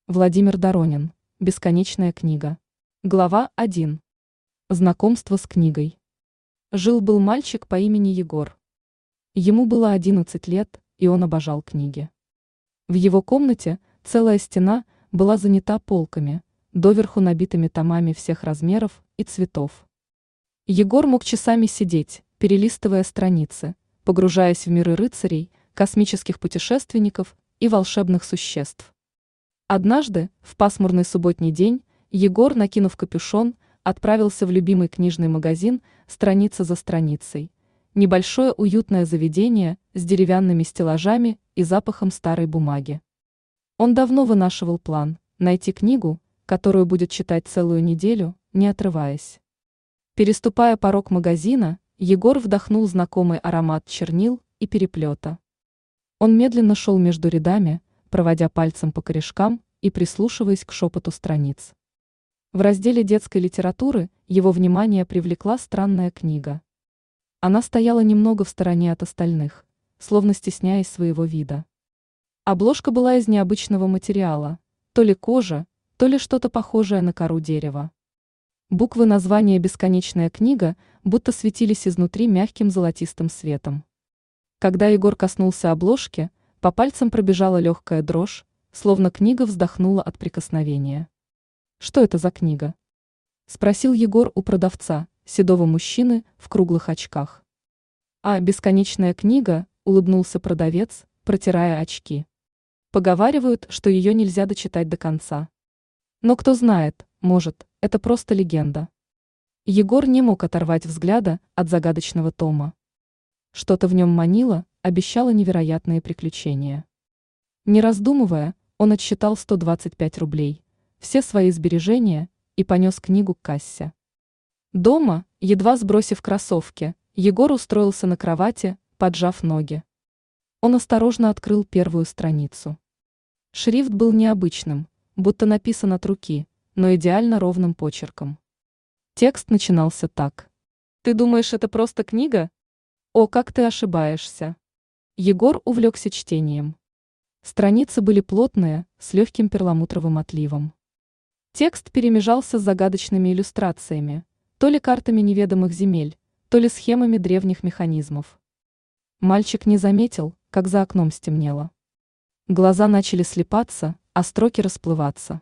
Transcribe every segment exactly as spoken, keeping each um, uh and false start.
Владимир Доронин. Бесконечная книга. Глава один. Знакомство с книгой. Жил-был мальчик по имени Егор. Ему было одиннадцать лет, и он обожал книги. В его комнате целая стена была занята полками, доверху набитыми томами всех размеров и цветов. Егор мог часами сидеть, перелистывая страницы, погружаясь в миры рыцарей, космических путешественников и волшебных существ. Однажды, в пасмурный субботний день, Егор, накинув капюшон, отправился в любимый книжный магазин страница за страницей. Небольшое уютное заведение с деревянными стеллажами и запахом старой бумаги. Он давно вынашивал план – найти книгу, которую будет читать целую неделю, не отрываясь. Переступая порог магазина, Егор вдохнул знакомый аромат чернил и переплета. Он медленно шел между рядами, проводя пальцем по корешкам и прислушиваясь к шепоту страниц. В разделе детской литературы его внимание привлекла странная книга. Она стояла немного в стороне от остальных, словно стесняясь своего вида. Обложка была из необычного материала, то ли кожа, то ли что-то похожее на кору дерева. Буквы названия «Бесконечная книга» будто светились изнутри мягким золотистым светом. Когда Егор коснулся обложки, по пальцам пробежала легкая дрожь, словно книга вздохнула от прикосновения. «Что это за книга?» – спросил Егор у продавца, седого мужчины в круглых очках. «А, бесконечная книга», – улыбнулся продавец, протирая очки. «Поговаривают, что ее нельзя дочитать до конца. Но кто знает, может, это просто легенда». Егор не мог оторвать взгляда от загадочного тома. Что-то в нем манило, обещало невероятные приключения. Не раздумывая, он отсчитал сто двадцать пять рублей, все свои сбережения, и понес книгу к кассе. Дома, едва сбросив кроссовки, Егор устроился на кровати, поджав ноги. Он осторожно открыл первую страницу. Шрифт был необычным, будто написан от руки, но идеально ровным почерком. Текст начинался так. «Ты думаешь, это просто книга? О, как ты ошибаешься!» Егор увлекся чтением. Страницы были плотные, с легким перламутровым отливом. Текст перемежался с загадочными иллюстрациями, то ли картами неведомых земель, то ли схемами древних механизмов. Мальчик не заметил, как за окном стемнело. Глаза начали слипаться, а строки расплываться.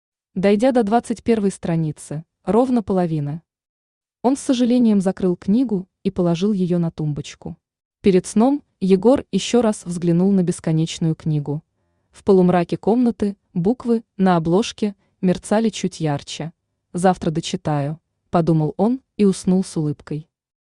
Дойдя до двадцать первой страницы, ровно половины, он с сожалением закрыл книгу и положил ее на тумбочку. Перед сном Егор еще раз взглянул на бесконечную книгу. В полумраке комнаты буквы на обложке мерцали чуть ярче. «Завтра дочитаю», – подумал он и уснул с улыбкой.